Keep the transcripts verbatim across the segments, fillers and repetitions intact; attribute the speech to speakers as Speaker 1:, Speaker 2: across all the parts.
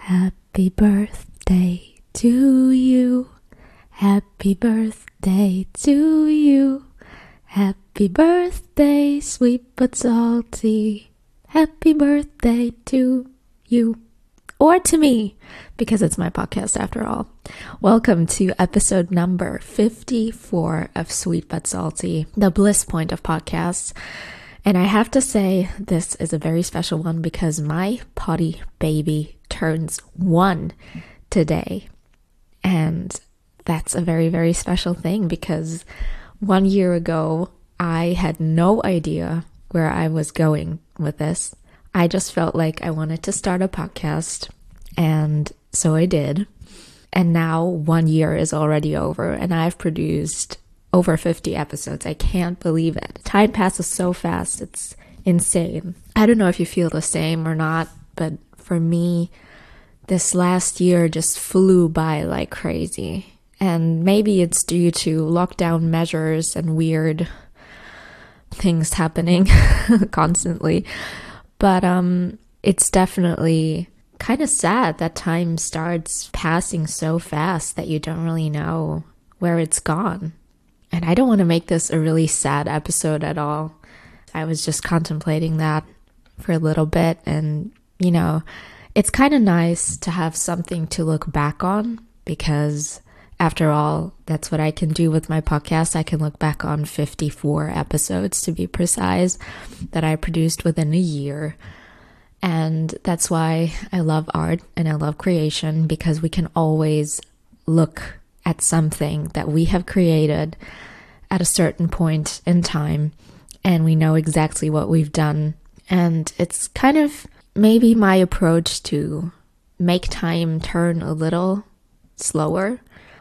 Speaker 1: Happy birthday to you. Happy birthday to you. Happy birthday, sweet but salty. Happy birthday to you. Or to me, because it's my podcast after all. Welcome to episode number fifty-four of Sweet But Salty, the bliss point of podcasts. And I have to say, this is a very special one because my potty baby turns one today. And that's a very, very special thing because one year ago, I had no idea where I was going with this. I just felt like I wanted to start a podcast, and so I did. And now one year is already over, and I've produced over fifty episodes. I can't believe it. Time passes so fast. It's insane. I don't know if you feel the same or not, but for me, this last year just flew by like crazy. And maybe it's due to lockdown measures and weird things happening constantly. But um, it's definitely kind of sad that time starts passing so fast that you don't really know where it's gone. And I don't want to make this a really sad episode at all. I was just contemplating that for a little bit. And, you know, it's kind of nice to have something to look back on because, after all, that's what I can do with my podcast. I can look back on fifty-four episodes, to be precise, that I produced within a year. And that's why I love art and I love creation, because we can always look at something that we have created at a certain point in time, and we know exactly what we've done. And it's kind of maybe my approach to make time turn a little slower,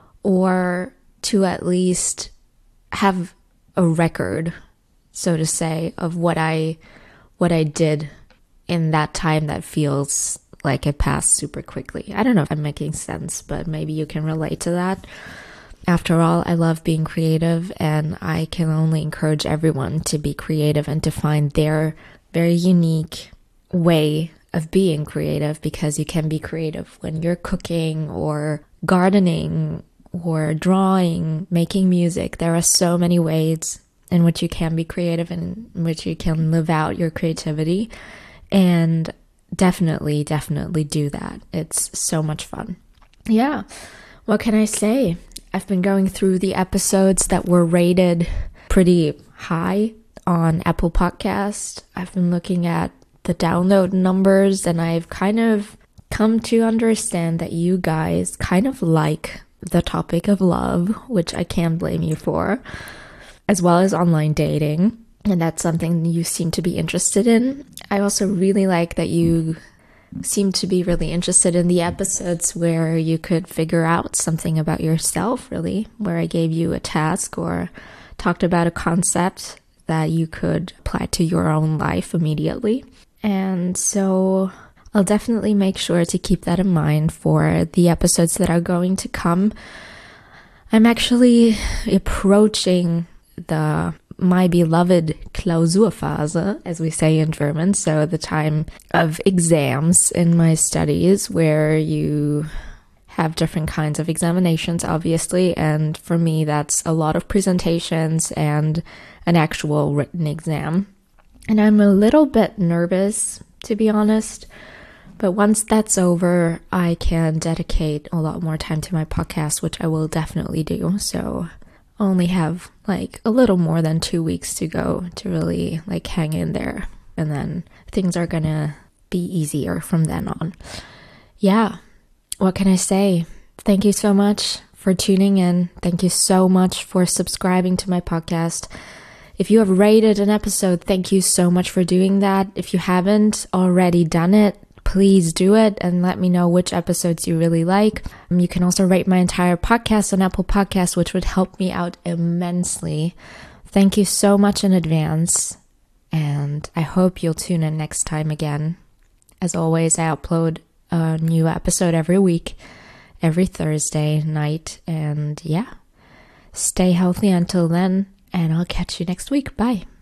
Speaker 1: or to at least have a record, so to say, of what I what I did in that time that feels like it passed super quickly. I don't know if I'm making sense, but maybe you can relate to that. After all, I love being creative, and I can only encourage everyone to be creative and to find their very unique way of being creative, because you can be creative when you're cooking or gardening or drawing, making music. There are so many ways in which you can be creative and in which you can live out your creativity. And definitely, definitely do that. It's so much fun. Yeah. What can I say? I've been going through the episodes that were rated pretty high on Apple Podcast. I've been looking at the download numbers, and I've kind of come to understand that you guys kind of like the topic of love, which I can't blame you for, as well as online dating. And that's something you seem to be interested in. I also really like that you seem to be really interested in the episodes where you could figure out something about yourself, really, where I gave you a task or talked about a concept that you could apply to your own life immediately. And so I'll definitely make sure to keep that in mind for the episodes that are going to come. I'm actually approaching the my beloved Klausurphase, as we say in German, so the time of exams in my studies, where you have different kinds of examinations, obviously, and for me that's a lot of presentations and an actual written exam. And I'm a little bit nervous, to be honest, but once that's over, I can dedicate a lot more time to my podcast, which I will definitely do. So only have like a little more than two weeks to go to really like hang in there, and then things are gonna be easier from then on. Yeah, what can I say? Thank you so much for tuning in. Thank you so much for subscribing to my podcast. If you have rated an episode, thank you so much for doing that. If you haven't already done it, please do it and let me know which episodes you really like. Um, you can also rate my entire podcast on Apple Podcasts, which would help me out immensely. Thank you so much in advance, and I hope you'll tune in next time again. As always, I upload a new episode every week, every Thursday night, and yeah, stay healthy until then, and I'll catch you next week. Bye.